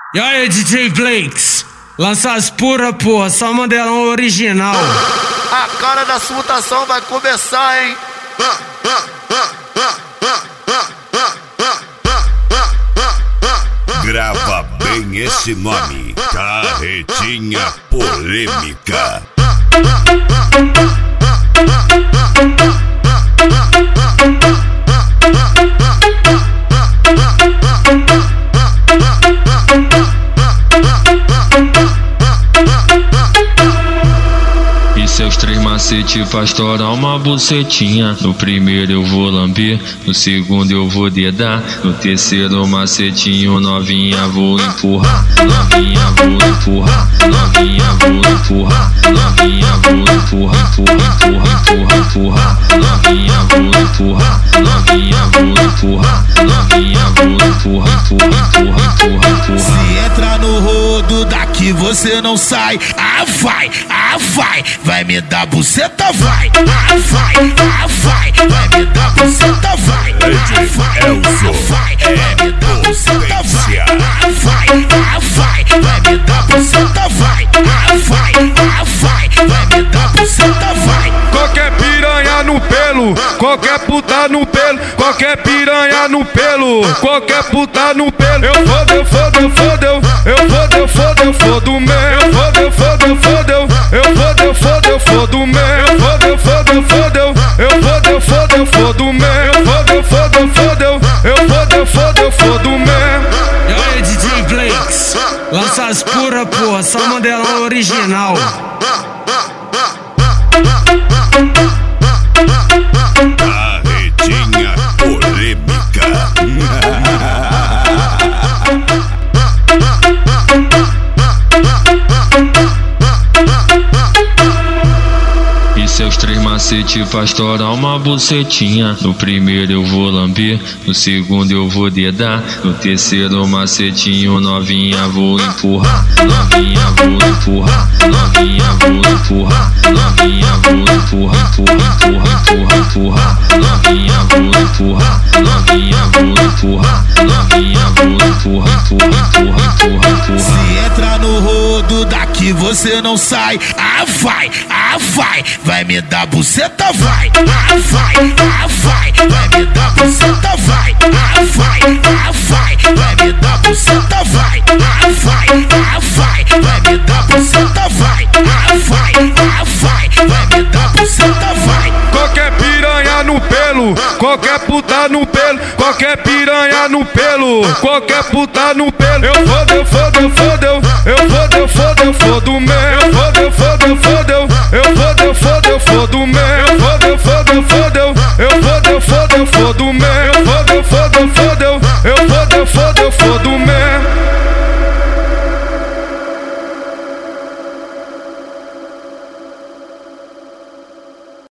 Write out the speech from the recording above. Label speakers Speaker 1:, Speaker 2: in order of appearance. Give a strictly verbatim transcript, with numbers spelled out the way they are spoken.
Speaker 1: E aí, D J Blakes, lança as pura, porra, só modelão original.
Speaker 2: A cara da mutação vai começar, hein?
Speaker 3: Grava bem esse nome, Carretinha Polêmica.
Speaker 4: E seus três macetes pra estourar uma bucetinha. No primeiro eu vou lamber, no segundo eu vou dedar, no terceiro macetinho novinha vou empurrar. Novinha vou empurrar, novinha vou empurrar, novinha vou empurrar, empurrar, empurrar, empurrar, novinha vou empurrar, novinha vou empurrar, novinha vou empurrar, empurrar, empurrar, empurrar.
Speaker 5: Se entra no rodo daqui você não sai. Ah vai, ah vai, vai me dar buceta, vai. Ah vai, ah vai, vai me dar buceta, vai. Ah vai, ah vai, vai me dar buceta, vai. Ah vai, ah vai, vai me dar buceta, vai. Ah vai, ah vai, vai me dar buceta, vai.
Speaker 6: Qualquer piranha no pelo, qualquer puta no pelo, qualquer piranha no pelo, qualquer puta no pelo. Eu fodo, eu fodo, eu fodo, eu fodo, eu fodo, eu fodo mesmo. Eu fodo, eu fodo, eu fodo, eu fodo, eu fodo, eu fodo mesmo. Eu fodo, eu fodo, eu fodo, eu fodo, eu fodo, eu fodo mesmo. Eu fodo, eu fodo, eu fodo, eu fodo, eu fodo, eu fodo mesmo.
Speaker 1: E aí, D J Blakes, lança as pura, porra, só modelão original.
Speaker 3: Carretinha Polêmica.
Speaker 4: E seus três macetes pra estourar uma bucetinha. No primeiro eu vou lamber, no segundo eu vou dedar, no terceiro macetinho novinha vou empurrar. Novinha vou empurrar, novinha vou empurrar, novinha vou empurrar, empurrar, empurrar, empurrar, novinha vou empurrar, novinha vou empurrar, novinha vou empurrar, empurrar, empurrar, empurrar, empurrar.
Speaker 5: Se entra no rodo daqui você não sai. Ah vai, ah vai, vai me dar buceta, vai. Ah vai, ah vai, vai me dar buceta, vai. Ah vai, ah vai, vai me dar buceta, vai. Ah vai, ah vai, vai me dar buceta, vai. Ah vai, ah vai, vai me dar buceta, vai.
Speaker 6: Qualquer piranha no pelo, qualquer puta no pelo, qualquer piranha no pelo, qualquer puta no pelo. Eu fodo, eu fodo, eu fodo,